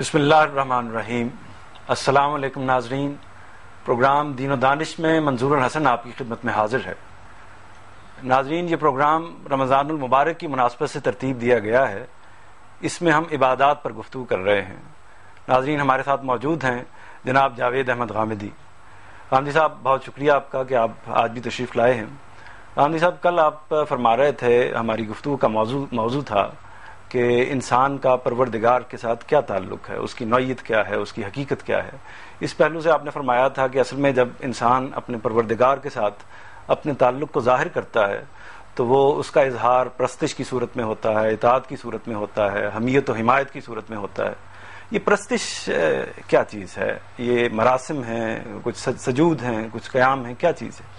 بسم اللہ الرحمن الرحیم. السلام علیکم ناظرین. پروگرام دین و دانش میں منظور الحسن آپ کی خدمت میں حاضر ہے. ناظرین، یہ پروگرام رمضان المبارک کی مناسبت سے ترتیب دیا گیا ہے. اس میں ہم عبادات پر گفتگو کر رہے ہیں. ناظرین، ہمارے ساتھ موجود ہیں جناب جاوید احمد غامدی. غامدی صاحب، بہت شکریہ آپ کا کہ آپ آج بھی تشریف لائے ہیں. غامدی صاحب، کل آپ فرما رہے تھے، ہماری گفتگو کا موضوع تھا کہ انسان کا پروردگار کے ساتھ کیا تعلق ہے، اس کی نوعیت کیا ہے، اس کی حقیقت کیا ہے. اس پہلو سے آپ نے فرمایا تھا کہ اصل میں جب انسان اپنے پروردگار کے ساتھ اپنے تعلق کو ظاہر کرتا ہے تو وہ اس کا اظہار پرستش کی صورت میں ہوتا ہے، اطاعت کی صورت میں ہوتا ہے، حمیت و حمایت کی صورت میں ہوتا ہے. یہ پرستش کیا چیز ہے؟ یہ مراسم ہیں، کچھ سجود ہیں، کچھ قیام ہیں، کیا چیز ہے؟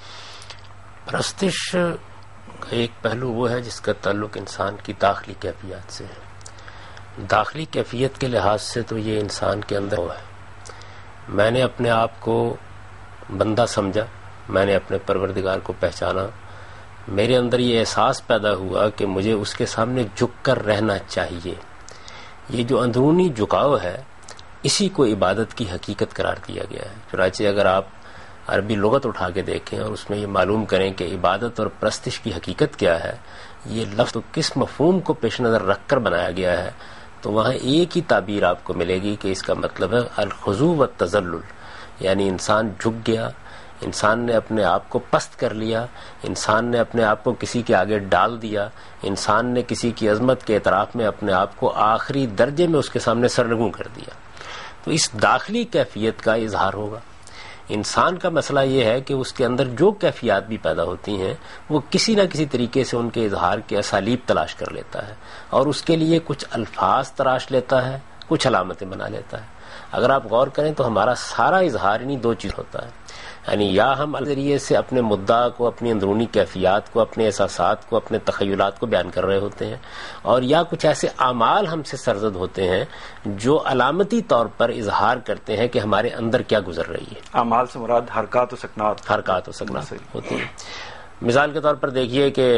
پرستش کا ایک پہلو وہ ہے جس کا تعلق انسان کی داخلی کیفیات سے ہے. داخلی کیفیت کے لحاظ سے تو یہ انسان کے اندر ہے. میں نے اپنے آپ کو بندہ سمجھا، میں نے اپنے پروردگار کو پہچانا، میرے اندر یہ احساس پیدا ہوا کہ مجھے اس کے سامنے جھک کر رہنا چاہیے. یہ جو اندرونی جھکاؤ ہے اسی کو عبادت کی حقیقت قرار دیا گیا ہے. چنانچہ اگر آپ عربی لغت اٹھا کے دیکھیں اور اس میں یہ معلوم کریں کہ عبادت اور پرستش کی حقیقت کیا ہے، یہ لفظ تو کس مفہوم کو پیش نظر رکھ کر بنایا گیا ہے، تو وہاں ایک ہی تعبیر آپ کو ملے گی کہ اس کا مطلب ہے الخضوع والتذلل. یعنی انسان جھک گیا، انسان نے اپنے آپ کو پست کر لیا، انسان نے اپنے آپ کو کسی کے آگے ڈال دیا، انسان نے کسی کی عظمت کے اعتراف میں اپنے آپ کو آخری درجے میں اس کے سامنے سرنگوں کر دیا. تو اس داخلی کیفیت کا اظہار ہوگا. انسان کا مسئلہ یہ ہے کہ اس کے اندر جو کیفیات بھی پیدا ہوتی ہیں وہ کسی نہ کسی طریقے سے ان کے اظہار کے اسالیب تلاش کر لیتا ہے اور اس کے لیے کچھ الفاظ تراش لیتا ہے، کچھ علامتیں بنا لیتا ہے. اگر آپ غور کریں تو ہمارا سارا اظہار انہی دو چیز ہوتا ہے. یعنی یا ہم ذریعے سے اپنے مدعا کو، اپنی اندرونی کیفیات کو، اپنے احساسات کو، اپنے تخیلات کو بیان کر رہے ہوتے ہیں، اور یا کچھ ایسے اعمال ہم سے سرزد ہوتے ہیں جو علامتی طور پر اظہار کرتے ہیں کہ ہمارے اندر کیا گزر رہی ہے. اعمال سے مراد حرکات و سکنات ہوتی ہیں. مثال کے طور پر دیکھیے کہ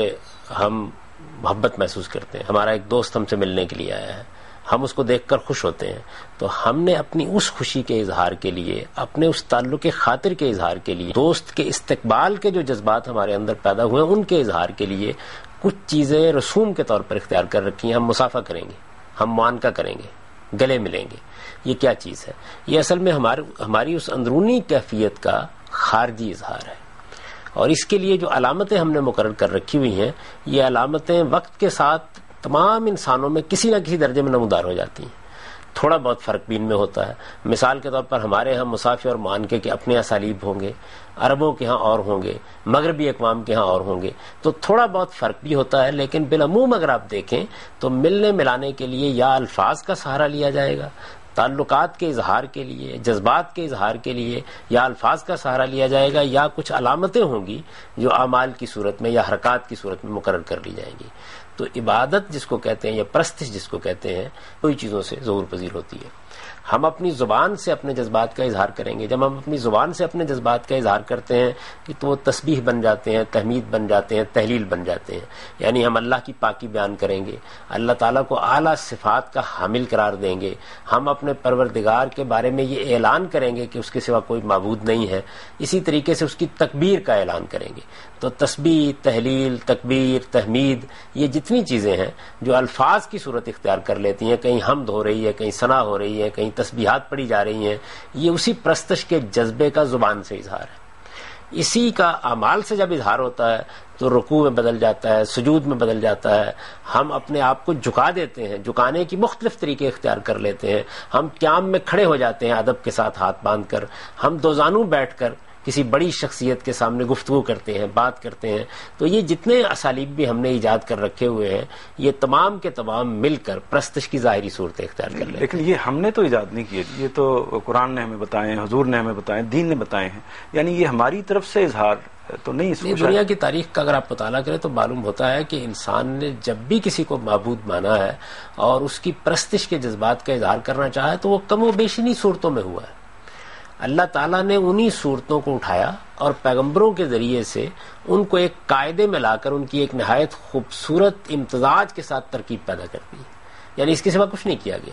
ہم محبت محسوس کرتے ہیں. ہمارا ایک دوست ہم سے ملنے کے لیے آیا ہے، ہم اس کو دیکھ کر خوش ہوتے ہیں، تو ہم نے اپنی اس خوشی کے اظہار کے لیے، اپنے اس تعلق خاطر کے اظہار کے لیے، دوست کے استقبال کے جو جذبات ہمارے اندر پیدا ہوئے ہیں ان کے اظہار کے لیے کچھ چیزیں رسوم کے طور پر اختیار کر رکھی ہیں. ہم مصافحہ کریں گے، ہم معانقہ کریں گے، گلے ملیں گے. یہ کیا چیز ہے؟ یہ اصل میں ہماری اس اندرونی کیفیت کا خارجی اظہار ہے. اور اس کے لیے جو علامتیں ہم نے مقرر کر رکھی ہوئی ہیں، یہ علامتیں وقت کے ساتھ تمام انسانوں میں کسی نہ کسی درجے میں نمودار ہو جاتی ہیں. تھوڑا بہت فرق بھی ان میں ہوتا ہے. مثال کے طور پر ہمارے ہاں مصافحہ اور معانقے کے اپنے اسالیب ہوں گے، عربوں کے ہاں اور ہوں گے، مغربی اقوام کے ہاں اور ہوں گے. تو تھوڑا بہت فرق بھی ہوتا ہے، لیکن بالعموم اگر آپ دیکھیں تو ملنے ملانے کے لیے یا الفاظ کا سہارا لیا جائے گا، تعلقات کے اظہار کے لیے، جذبات کے اظہار کے لیے یا الفاظ کا سہارا لیا جائے گا، یا کچھ علامتیں ہوں گی جو اعمال کی صورت میں یا حرکات کی صورت میں مقرر کر لی جائیں گی. تو عبادت جس کو کہتے ہیں یا پرستش جس کو کہتے ہیں، کوئی چیزوں سے ظہور پذیر ہوتی ہے. ہم اپنی زبان سے اپنے جذبات کا اظہار کریں گے. جب ہم اپنی زبان سے اپنے جذبات کا اظہار کرتے ہیں کہ تو وہ تسبیح بن جاتے ہیں، تحمید بن جاتے ہیں، تحلیل بن جاتے ہیں. یعنی ہم اللہ کی پاکی بیان کریں گے، اللہ تعالیٰ کو اعلیٰ صفات کا حامل قرار دیں گے. ہم اپنے پروردگار کے بارے میں یہ اعلان کریں گے کہ اس کے سوا کوئی معبود نہیں ہے. اسی طریقے سے اس کی تکبیر کا اعلان کریں گے. تو تسبیح، تحلیل، تکبیر، تحمید، یہ جتنی چیزیں ہیں جو الفاظ کی صورت اختیار کر لیتی ہیں، کہیں حمد ہو رہی ہے، کہیں ثنا ہو رہی ہے، کہیں تسبیحات پڑھی جا رہی ہیں، یہ اسی پرستش کے جذبے کا زبان سے اظہار ہے. اسی کا اعمال سے جب اظہار ہوتا ہے تو رکوع میں بدل جاتا ہے، سجود میں بدل جاتا ہے. ہم اپنے آپ کو جھکا دیتے ہیں، جھکانے کی مختلف طریقے اختیار کر لیتے ہیں. ہم قیام میں کھڑے ہو جاتے ہیں ادب کے ساتھ ہاتھ باندھ کر. ہم دوزانو بیٹھ کر کسی بڑی شخصیت کے سامنے گفتگو کرتے ہیں، بات کرتے ہیں. تو یہ جتنے اسالیب بھی ہم نے ایجاد کر رکھے ہوئے ہیں، یہ تمام کے تمام مل کر پرستش کی ظاہری صورت اختیار کر لیتے ہیں. لیکن یہ ہم نے تو ایجاد نہیں کیے، یہ تو قرآن نے ہمیں بتائے ہیں، حضور نے ہمیں بتائے، دین نے بتائے ہیں. یعنی یہ ہماری طرف سے اظہار تو نہیں. دنیا کی تاریخ کا اگر آپ مطالعہ کریں تو معلوم ہوتا ہے کہ انسان نے جب بھی کسی کو معبود مانا ہے اور اس کی پرستش کے جذبات کا اظہار کرنا چاہا ہے تو وہ کم و بیش انہی صورتوں میں ہوا ہے. اللہ تعالیٰ نے انہی صورتوں کو اٹھایا اور پیغمبروں کے ذریعے سے ان کو ایک قاعدے میں لا کر ان کی ایک نہایت خوبصورت امتزاج کے ساتھ ترکیب پیدا کر دی. یعنی اس کے سوا کچھ نہیں کیا گیا.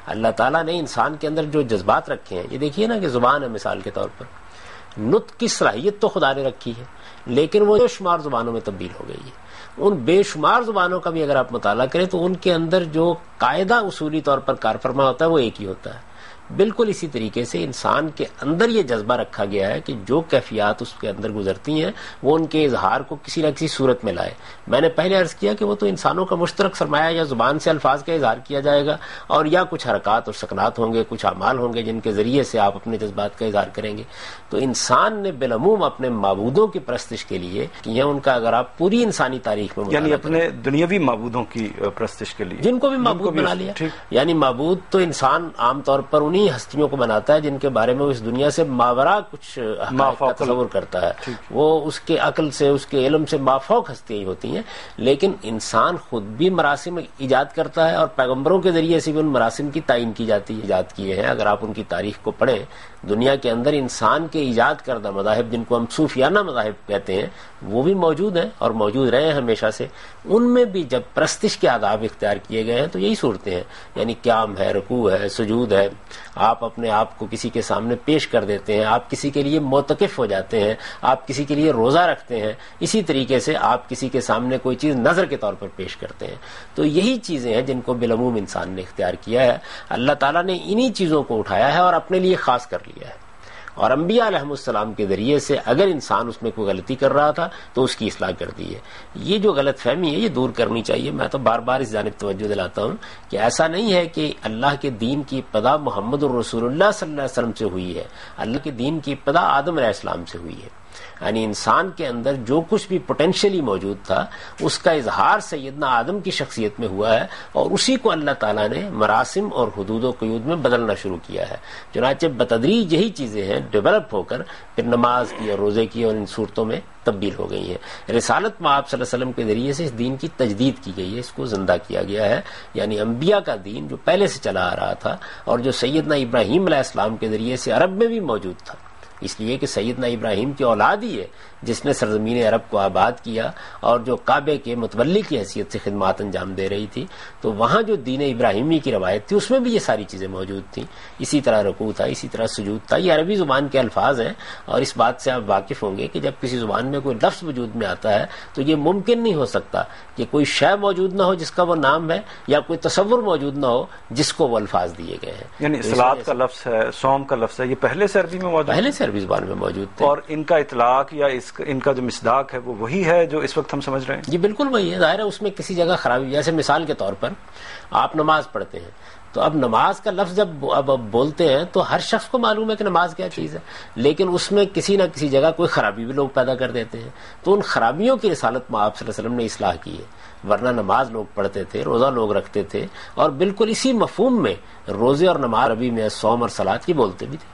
اللہ تعالیٰ نے انسان کے اندر جو جذبات رکھے ہیں، یہ دیکھیے نا کہ زبان ہے مثال کے طور پر، نطق کی صلاحیت تو خدا نے رکھی ہے، لیکن وہ بے شمار زبانوں میں تبدیل ہو گئی ہے۔ ان بے شمار زبانوں کا بھی اگر آپ مطالعہ کریں تو ان کے اندر جو قاعدہ اصولی طور پر کار فرما ہوتا ہے وہ ایک ہی ہوتا ہے۔ بالکل اسی طریقے سے انسان کے اندر یہ جذبہ رکھا گیا ہے کہ جو کیفیات اس کے اندر گزرتی ہیں وہ ان کے اظہار کو کسی نہ کسی صورت میں لائے۔ میں نے پہلے عرض کیا کہ وہ تو انسانوں کا مشترک سرمایہ، یا زبان سے الفاظ کا اظہار کیا جائے گا، اور یا کچھ حرکات اور سکنات ہوں گے، کچھ اعمال ہوں گے جن کے ذریعے سے آپ اپنے جذبات کا اظہار کریں گے۔ تو انسان نے بالعموم اپنے معبودوں کی پرستش کے لیے یہ ان کا اگر آپ پوری انسانی تاریخ میں یعنی اپنے دنیاوی معبودوں کی پرستش کے لیے جن کو بھی معبود بنا لیا۔ یعنی معبود تو انسان عام طور پر انہی ہستیوں کو بناتا ہے جن کے بارے میں وہ اس دنیا سے ماورا کچھ کا تصور کرتا ہے، وہ اس کے عقل سے، اس کے علم سے مافوق ہستیاں ہی ہوتی ہیں۔ لیکن انسان خود بھی مراسم ایجاد کرتا ہے، اور پیغمبروں کے ذریعے سے بھی ان مراسم کی تعین کی جاتی ہے، ایجاد کیے ہیں۔ اگر آپ ان کی تاریخ کو پڑھیں، دنیا کے اندر انسان کے ایجاد کردہ مذاہب جن کو ہم صوفیانہ مذاہب کہتے ہیں وہ بھی موجود ہیں اور موجود رہے ہیں ہمیشہ سے۔ ان میں بھی جب پرستش کے آداب اختیار کیے گئے ہیں تو یہی صورتیں ہیں، یعنی قیام ہے، رکوع ہے، سجود ہے، آپ اپنے آپ کو کسی کے سامنے پیش کر دیتے ہیں، آپ کسی کے لیے معتکف ہو جاتے ہیں، آپ کسی کے لیے روزہ رکھتے ہیں، اسی طریقے سے آپ کسی کے سامنے کوئی چیز نظر کے طور پر پیش کرتے ہیں۔ تو یہی چیزیں ہیں جن کو بالعموم انسان نے اختیار کیا ہے۔ اللہ تعالیٰ نے انہی چیزوں کو اٹھایا ہے اور اپنے لیے خاص کر لیا ہے، اور انبیاء علیہ السلام کے ذریعے سے اگر انسان اس میں کوئی غلطی کر رہا تھا تو اس کی اصلاح کر دی ہے۔ یہ جو غلط فہمی ہے یہ دور کرنی چاہیے۔ میں تو بار بار اس جانب توجہ دلاتا ہوں کہ ایسا نہیں ہے کہ اللہ کے دین کی ابتدا محمد الرسول اللہ صلی اللہ علیہ وسلم سے ہوئی ہے، اللہ کے دین کی ابتدا آدم علیہ السلام سے ہوئی ہے۔ یعنی انسان کے اندر جو کچھ بھی پوٹینشلی موجود تھا اس کا اظہار سیدنا آدم کی شخصیت میں ہوا ہے، اور اسی کو اللہ تعالیٰ نے مراسم اور حدود و قیود میں بدلنا شروع کیا ہے۔ چنانچہ بتدریج یہی چیزیں ہیں ڈیولپ ہو کر پھر نماز کی اور روزے کی اور ان صورتوں میں تبدیل ہو گئی ہیں۔ رسالت میں آپ صلی اللہ علیہ وسلم کے ذریعے سے اس دین کی تجدید کی گئی ہے، اس کو زندہ کیا گیا ہے۔ یعنی انبیاء کا دین جو پہلے سے چلا آ رہا تھا اور جو سیدنا ابراہیم علیہ السلام کے ذریعے سے عرب میں بھی موجود تھا، اس لیے کہ سیدنا ابراہیم کی اولاد ہی ہے جس نے سرزمین عرب کو آباد کیا اور جو کعبے کے متولی کی حیثیت سے خدمات انجام دے رہی تھی، تو وہاں جو دین ابراہیمی کی روایت تھی اس میں بھی یہ ساری چیزیں موجود تھیں۔ اسی طرح رکوع تھا، اسی طرح سجود تھا۔ یہ عربی زبان کے الفاظ ہیں، اور اس بات سے آپ واقف ہوں گے کہ جب کسی زبان میں کوئی لفظ وجود میں آتا ہے تو یہ ممکن نہیں ہو سکتا کہ کوئی شے موجود نہ ہو جس کا وہ نام ہے، یا کوئی تصور موجود نہ ہو جس کو وہ الفاظ دیے گئے ہیں۔ یعنی صلاۃ کا لفظ ہے، صوم کا لفظ ہے، یہ پہلے سے عربی میں موجود، پہلے سے عربی زبان میں موجود تھے، اور ان کا اطلاق یا ان کا جو مصداق ہے وہ وہی ہے جو اس وقت ہم سمجھ رہے ہیں۔ یہ بالکل وہی ہے۔ ظاہر ہے اس میں کسی جگہ خرابی، جیسے مثال کے طور پر آپ نماز پڑھتے ہیں، تو اب نماز کا لفظ جب اب بولتے ہیں تو ہر شخص کو معلوم ہے کہ نماز کیا چیز ہے، لیکن اس میں کسی نہ کسی جگہ کوئی خرابی بھی لوگ پیدا کر دیتے ہیں، تو ان خرابیوں کی رسالت میں آپ صلی اللہ علیہ وسلم نے اصلاح کی ہے۔ ورنہ نماز لوگ پڑھتے تھے، روزہ لوگ رکھتے تھے، اور بالکل اسی مفہوم میں روزے اور نماز عربی میں صوم اور صلاۃ کی بولتے بھی تھے۔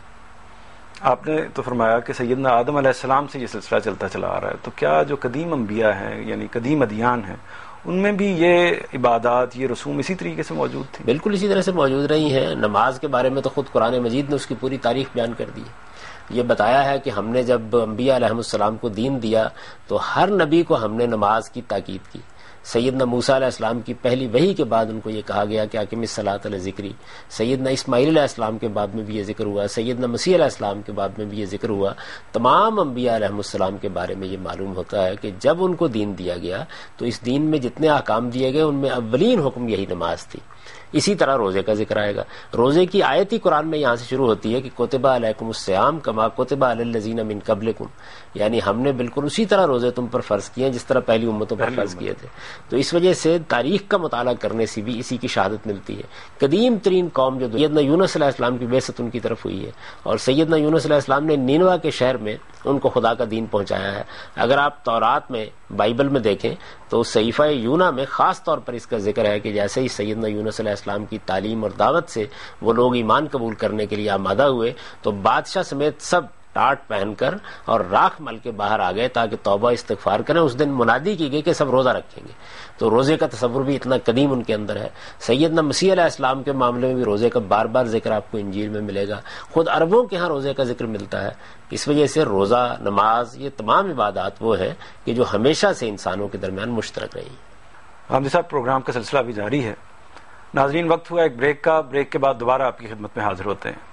آپ نے تو فرمایا کہ سیدنا آدم علیہ السلام سے یہ سلسلہ چلتا چلا آ رہا ہے، تو کیا جو قدیم انبیاء ہیں یعنی قدیم ادیان ہیں ان میں بھی یہ عبادات، یہ رسوم اسی طریقے سے موجود تھی؟ بالکل اسی طرح سے موجود رہی ہیں۔ نماز کے بارے میں تو خود قرآن مجید نے اس کی پوری تاریخ بیان کر دی ہے۔ یہ بتایا ہے کہ ہم نے جب انبیاء علیہ السلام کو دین دیا تو ہر نبی کو ہم نے نماز کی تاکید کی۔ سیدنا موسیٰ علیہ السلام کی پہلی وحی کے بعد ان کو یہ کہا گیا کہ اقم الصلاۃ علی ذکری۔ سیدنا اسماعیل علیہ السلام کے بعد میں بھی یہ ذکر ہوا، سیدنا مسیح علیہ السلام کے بعد میں بھی یہ ذکر ہوا۔ تمام انبیاء علیہ السلام کے بارے میں یہ معلوم ہوتا ہے کہ جب ان کو دین دیا گیا تو اس دین میں جتنے احکام دیے گئے ان میں اولین حکم یہی نماز تھی۔ اسی طرح روزے کا ذکر آئے گا۔ روزے کی آیت ہی قرآن میں یہاں سے شروع ہوتی ہے کہ کتب علیکم الصیام کما کتب علی الذین من قبلکم، یعنی ہم نے بالکل اسی طرح روزے تم پر فرض کیے ہیں جس طرح پہلی امتوں پر فرض کیے تھے۔ تو اس وجہ سے تاریخ کا مطالعہ کرنے سے بھی اسی کی شہادت ملتی ہے۔ قدیم ترین قوم جو سیدنا یونس علیہ السلام کی بعثت ان کی طرف ہوئی ہے، اور سیدنا یونس علیہ السلام نے نینوا کے شہر میں ان کو خدا کا دین پہنچایا ہے۔ اگر آپ تورات میں، بائبل میں دیکھیں تو صحیفہ یونا میں خاص طور پر اس کا ذکر ہے کہ جیسے ہی سیدنا یونس علیہ السلام کی تعلیم اور دعوت سے وہ لوگ ایمان قبول کرنے کے لیے آمادہ ہوئے تو بادشاہ سمیت سب ٹاٹ پہن کر اور راکھ مل کے باہر آ گئے تاکہ توبہ استغفار کریں۔ اس دن منادی کی گئی کہ سب روزہ رکھیں گے، تو روزے کا تصور بھی اتنا قدیم ان کے اندر ہے۔ سیدنا مسیح علیہ السلام کے معاملے میں بھی روزے کا بار بار ذکر آپ کو انجیل میں ملے گا۔ خود عربوں کے ہاں روزے کا ذکر ملتا ہے۔ اس وجہ سے روزہ، نماز، یہ تمام عبادات وہ ہیں کہ جو ہمیشہ سے انسانوں کے درمیان مشترک رہی ہیں۔ حامد صاحب، پروگرام کا سلسلہ بھی جاری ہے۔ ناظرین وقت ہوا ایک بریک کا، بریک کے بعد دوبارہ آپ کی خدمت میں حاضر ہوتے ہیں۔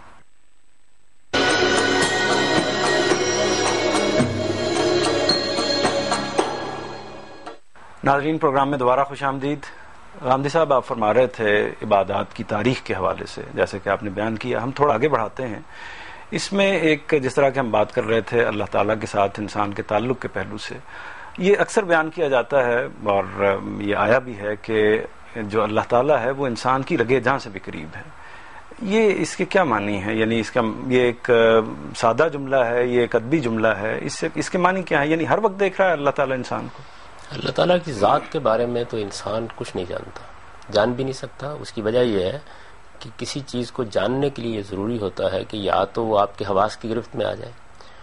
ناظرین پروگرام میں دوبارہ خوش آمدید۔ غامدی صاحب آپ فرما رہے تھے عبادات کی تاریخ کے حوالے سے، جیسے کہ آپ نے بیان کیا، ہم تھوڑا آگے بڑھاتے ہیں اس میں۔ ایک جس طرح کہ ہم بات کر رہے تھے اللہ تعالیٰ کے ساتھ انسان کے تعلق کے پہلو سے، یہ اکثر بیان کیا جاتا ہے اور یہ آیا بھی ہے کہ جو اللہ تعالیٰ ہے وہ انسان کی رگے جاں سے بھی قریب ہے۔ یہ اس کے کیا معنی ہے؟ یعنی اس کا یہ ایک سادہ جملہ ہے، یہ ایک ادبی جملہ ہے، اس کے معنی کیا ہے؟ یعنی ہر وقت دیکھ رہا ہے اللہ تعالیٰ انسان کو؟ اللہ تعالیٰ کی ذات کے بارے میں تو انسان کچھ نہیں جانتا، جان بھی نہیں سکتا۔ اس کی وجہ یہ ہے کہ کسی چیز کو جاننے کے لیے ضروری ہوتا ہے کہ یا تو وہ آپ کے حواس کی گرفت میں آ جائے،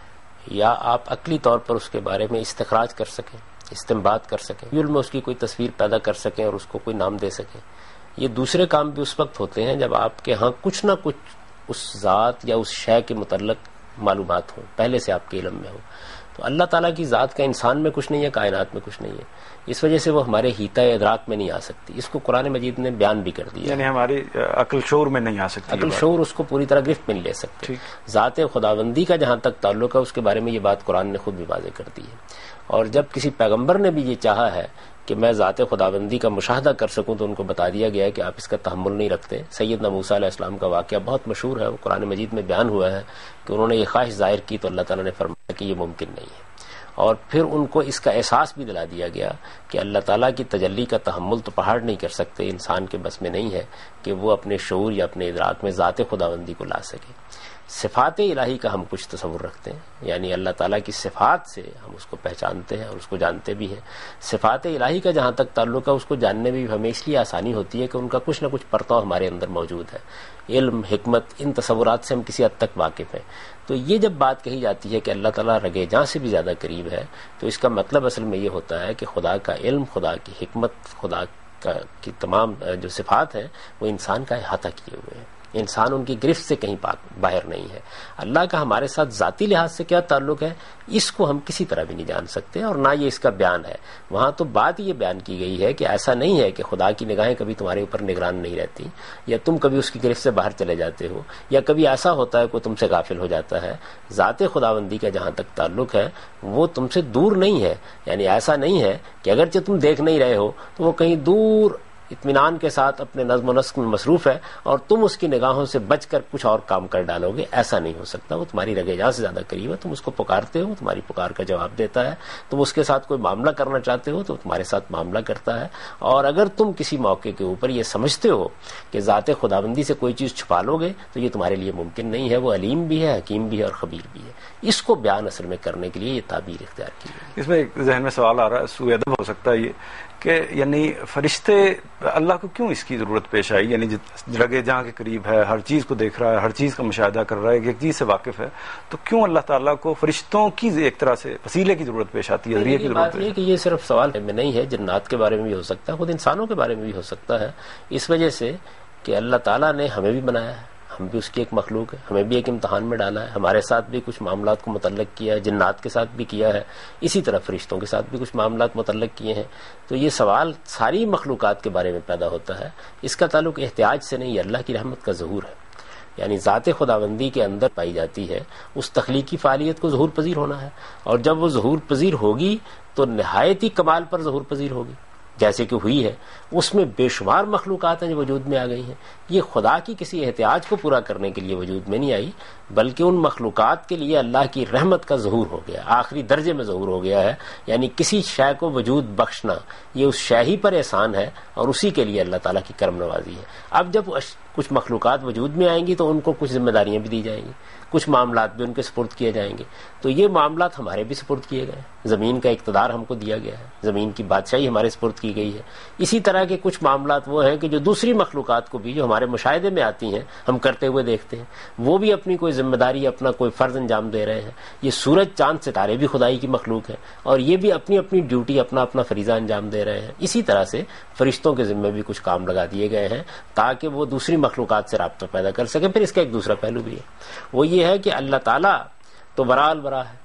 یا آپ عقلی طور پر اس کے بارے میں استخراج کر سکیں، استنباط کر سکیں، علم میں اس کی کوئی تصویر پیدا کر سکیں اور اس کو کوئی نام دے سکیں۔ یہ دوسرے کام بھی اس وقت ہوتے ہیں جب آپ کے ہاں کچھ نہ کچھ اس ذات یا اس شے کے متعلق معلومات ہوں، پہلے سے آپ کے علم میں ہو۔ تو اللہ تعالیٰ کی ذات کا انسان میں کچھ نہیں ہے، کائنات میں کچھ نہیں ہے، اس وجہ سے وہ ہمارے حیطہ ادراک میں نہیں آ سکتی۔ اس کو قرآن مجید نے بیان بھی کر دیا، یعنی ہماری عقل شعور میں نہیں آ سکتی، عقل شعور اس کو پوری طرح گرفت میں نہیں لے سکتے۔ ذات خداوندی کا جہاں تک تعلق ہے اس کے بارے میں یہ بات قرآن نے خود بھی واضح کر دی ہے۔ اور جب کسی پیغمبر نے بھی یہ چاہا ہے کہ میں ذات خداوندی کا مشاہدہ کر سکوں تو ان کو بتا دیا گیا ہے کہ آپ اس کا تحمل نہیں رکھتے۔ سیدنا موسیٰ علیہ السلام کا واقعہ بہت مشہور ہے، وہ قرآن مجید میں بیان ہوا ہے کہ انہوں نے یہ خواہش ظاہر کی تو اللہ تعالیٰ نے فرمایا کہ یہ ممکن نہیں ہے، اور پھر ان کو اس کا احساس بھی دلا دیا گیا کہ اللہ تعالیٰ کی تجلی کا تحمل تو پہاڑ نہیں کر سکتے، انسان کے بس میں نہیں ہے کہ وہ اپنے شعور یا اپنے ادراک میں ذات خداوندی کو لا سکے۔ صفات الہی کا ہم کچھ تصور رکھتے ہیں، یعنی اللہ تعالیٰ کی صفات سے ہم اس کو پہچانتے ہیں اور اس کو جانتے بھی ہیں۔ صفات الہی کا جہاں تک تعلق ہے اس کو جاننے میں بھی ہمیں اس لیے آسانی ہوتی ہے کہ ان کا کچھ نہ کچھ پرتو ہمارے اندر موجود ہے، علم، حکمت، ان تصورات سے ہم کسی حد تک واقف ہیں۔ تو یہ جب بات کہی جاتی ہے کہ اللہ تعالیٰ رگے جاں سے بھی زیادہ قریب ہے تو اس کا مطلب اصل میں یہ ہوتا ہے کہ خدا کا علم، خدا کی حکمت، خدا کی تمام جو صفات ہیں وہ انسان کا احاطہ کیے ہوئے ہیں، انسان ان کی گرفت سے کہیں باہر نہیں ہے۔ اللہ کا ہمارے ساتھ ذاتی لحاظ سے کیا تعلق ہے اس کو ہم کسی طرح بھی نہیں جان سکتے، اور نہ یہ اس کا بیان ہے۔ وہاں تو بات یہ بیان کی گئی ہے کہ ایسا نہیں ہے کہ خدا کی نگاہیں کبھی تمہارے اوپر نگران نہیں رہتی، یا تم کبھی اس کی گرفت سے باہر چلے جاتے ہو، یا کبھی ایسا ہوتا ہے کوئی تم سے غافل ہو جاتا ہے۔ ذات خداوندی کا جہاں تک تعلق ہے وہ تم سے دور نہیں ہے، یعنی ایسا نہیں ہے کہ اگرچہ تم دیکھ نہیں رہے ہو تو وہ کہیں دور اطمینان کے ساتھ اپنے نظم و نسق میں مصروف ہے اور تم اس کی نگاہوں سے بچ کر کچھ اور کام کر ڈالو گے، ایسا نہیں ہو سکتا۔ وہ تمہاری رگے جاں سے زیادہ قریب ہے، تم اس کو پکارتے ہو، تمہاری پکار کا جواب دیتا ہے، تم اس کے ساتھ کوئی معاملہ کرنا چاہتے ہو تو تمہارے ساتھ معاملہ کرتا ہے۔ اور اگر تم کسی موقع کے اوپر یہ سمجھتے ہو کہ ذات خداوندی سے کوئی چیز چھپا لو گے تو یہ تمہارے لیے ممکن نہیں ہے۔ وہ علیم بھی ہے، حکیم بھی ہے اور خبیر بھی ہے۔ اس کو بیان اصل میں کرنے کے لیے یہ تعبیر اختیار کی ہے۔ اس میں ایک ذہن میں سوال آ رہا ہے، سوء ادب ہو سکتا ہے یہ کہ یعنی فرشتے اللہ کو کیوں اس کی ضرورت پیش آئی؟ یعنی رگے جہاں کے قریب ہے، ہر چیز کو دیکھ رہا ہے، ہر چیز کا مشاہدہ کر رہا ہے، ایک چیز سے واقف ہے، تو کیوں اللہ تعالیٰ کو فرشتوں کی ایک طرح سے وسیلے کی ضرورت پیش آتی ہے، ذریعے کی ضرورت ہے؟ کہ یہ صرف سوال میں نہیں ہے، جنات کے بارے میں بھی ہو سکتا ہے، خود انسانوں کے بارے میں بھی ہو سکتا ہے، اس وجہ سے کہ اللہ تعالیٰ نے ہمیں بھی بنایا ہے، ہم بھی اس کی ایک مخلوق ہے، ہمیں بھی ایک امتحان میں ڈالا ہے، ہمارے ساتھ بھی کچھ معاملات کو متعلق کیا ہے، جنات کے ساتھ بھی کیا ہے، اسی طرح فرشتوں کے ساتھ بھی کچھ معاملات متعلق کیے ہیں۔ تو یہ سوال ساری مخلوقات کے بارے میں پیدا ہوتا ہے، اس کا تعلق احتیاج سے نہیں، یہ اللہ کی رحمت کا ظہور ہے، یعنی ذات خداوندی کے اندر پائی جاتی ہے اس تخلیقی فعالیت کو ظہور پذیر ہونا ہے، اور جب وہ ظہور پذیر ہوگی تو نہایت ہی کمال پر ظہور پذیر ہوگی، جیسے کہ ہوئی ہے۔ اس میں بے شمار مخلوقات ہیں جو وجود میں آ گئی ہیں، یہ خدا کی کسی احتیاج کو پورا کرنے کے لیے وجود میں نہیں آئی، بلکہ ان مخلوقات کے لیے اللہ کی رحمت کا ظہور ہو گیا، آخری درجے میں ظہور ہو گیا ہے، یعنی کسی شے کو وجود بخشنا یہ اس شے ہی پر احسان ہے اور اسی کے لیے اللہ تعالیٰ کی کرم نوازی ہے۔ اب جب کچھ مخلوقات وجود میں آئیں گی تو ان کو کچھ ذمہ داریاں بھی دی جائیں گی، کچھ معاملات بھی ان کے سپرد کیے جائیں گے، تو یہ معاملات ہمارے بھی سپرد کیے گئے، زمین کا اقتدار ہم کو دیا گیا ہے، زمین کی بادشاہی ہمارے سپرد کی گئی ہے۔ اسی طرح کے کچھ معاملات وہ ہیں کہ جو دوسری مخلوقات کو بھی جو ہمارے مشاہدے میں آتی ہیں ہم کرتے ہوئے دیکھتے ہیں، وہ بھی اپنی کوئی ذمہ داری، اپنا کوئی فرض انجام دے رہے ہیں۔ یہ سورج، چاند، ستارے بھی خدائی کی مخلوق ہیں اور یہ بھی اپنی اپنی ڈیوٹی، اپنا اپنا فریضہ انجام دے رہے ہیں۔ اسی طرح سے فرشتوں کے ذمے بھی کچھ کام لگا دیے گئے ہیں تاکہ وہ دوسری مخلوقات سے رابطہ پیدا کر سکیں۔ پھر اس کا ایک دوسرا پہلو بھی ہے، وہ یہ ہے کہ اللہ تعالیٰ تو برا البرا ہے،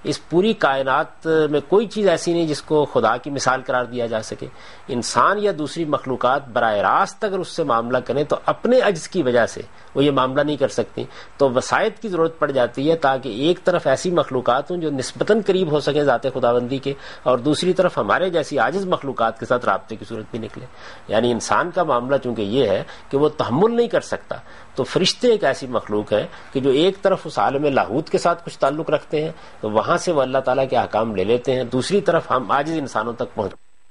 اس پوری کائنات میں کوئی چیز ایسی نہیں جس کو خدا کی مثال قرار دیا جا سکے. انسان یا دوسری مخلوقات براہ راست اگر اس سے معاملہ کریں تو اپنے عجز کی وجہ سے وہ یہ معاملہ نہیں کر سکتی, تو وسائط کی ضرورت پڑ جاتی ہے تاکہ ایک طرف ایسی مخلوقات ہوں جو نسبتاً قریب ہو سکیں ذات خداوندی کے, اور دوسری طرف ہمارے جیسی عاجز مخلوقات کے ساتھ رابطے کی صورت بھی نکلے. یعنی انسان کا معاملہ چونکہ یہ ہے کہ وہ تحمل نہیں کر سکتا, تو فرشتے ایک ایسی مخلوق ہے کہ جو ایک طرف اس عالم لاہوت کے ساتھ کچھ تعلق رکھتے ہیں تو وہاں سے وہ اللہ تعالیٰ کے احکام لے لیتے ہیں, دوسری طرف ہم عاجز انسانوں تک پہنچ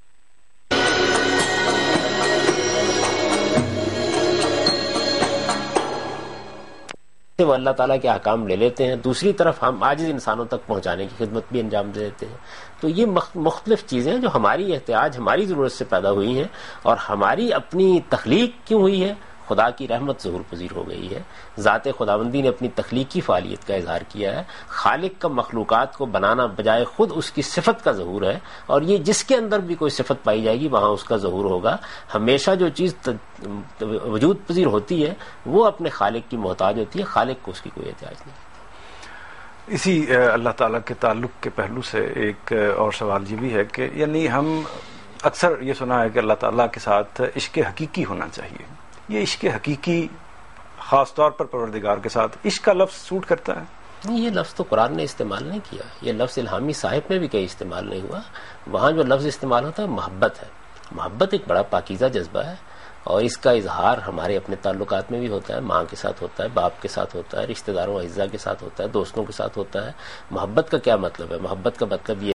وہ اللہ تعالیٰ کے احکام لے لیتے ہیں, دوسری طرف ہم عاجز انسانوں تک پہنچانے کی خدمت بھی انجام دے دیتے ہیں. تو یہ مختلف چیزیں جو ہماری احتیاج ہماری ضرورت سے پیدا ہوئی ہیں, اور ہماری اپنی تخلیق کیوں ہوئی ہے, خدا کی رحمت ظہور پذیر ہو گئی ہے. ذات خداوندی نے اپنی تخلیقی فعالیت کا اظہار کیا ہے. خالق کا مخلوقات کو بنانا بجائے خود اس کی صفت کا ظہور ہے, اور یہ جس کے اندر بھی کوئی صفت پائی جائے گی وہاں اس کا ظہور ہوگا. ہمیشہ جو چیز وجود پذیر ہوتی ہے وہ اپنے خالق کی محتاج ہوتی ہے, خالق کو اس کی کوئی احتیاج نہیں. اسی اللہ تعالیٰ کے تعلق کے پہلو سے ایک اور سوال یہ بھی ہے کہ یعنی ہم اکثر یہ سنا ہے کہ اللہ تعالیٰ کے ساتھ عشق حقیقی ہونا چاہیے. یہ عشق حقیقی خاص طور پر پروردگار کے ساتھ عشق کا لفظ سوٹ کرتا ہے؟ نہیں, یہ لفظ تو قرآن نے استعمال نہیں کیا. یہ لفظ الہامی صاحب میں بھی کہیں استعمال نہیں ہوا. وہاں جو لفظ استعمال ہوتا ہے محبت ہے. محبت ایک بڑا پاکیزہ جذبہ ہے, اور اس کا اظہار ہمارے اپنے تعلقات میں بھی ہوتا ہے. ماں کے ساتھ ہوتا ہے, باپ کے ساتھ ہوتا ہے, رشتہ داروں اعزاء کے ساتھ ہوتا ہے, دوستوں کے ساتھ ہوتا ہے. محبت کا کیا مطلب ہے؟ محبت کا مطلب یہ